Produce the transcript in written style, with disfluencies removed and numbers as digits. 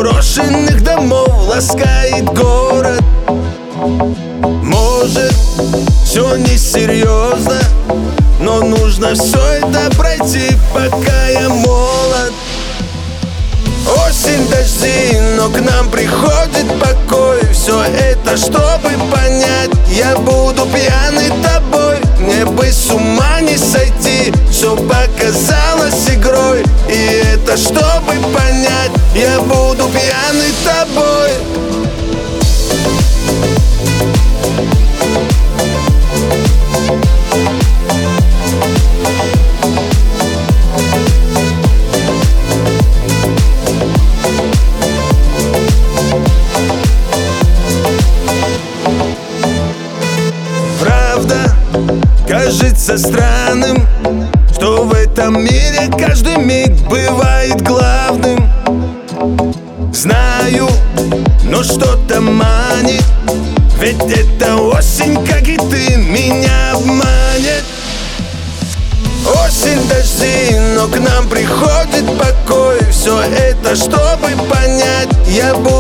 брошенных домов ласкает город. Может, все несерьезно, но нужно все это пройти, пока я молод. Осень, дожди, но к нам приходит покой. Все это, чтобы понять, я буду пьяный тобой. Мне бы с ума не сойти, все показалось игрой. И это, чтобы понять, я буду пьяный тобой. Правда кажется странным, что в этом мире каждый миг бывает главным. Знаю, но что-то манит, ведь эта осень, как и ты, меня обманет. Осень, дожди, но к нам приходит покой. Все это, чтобы понять, я буду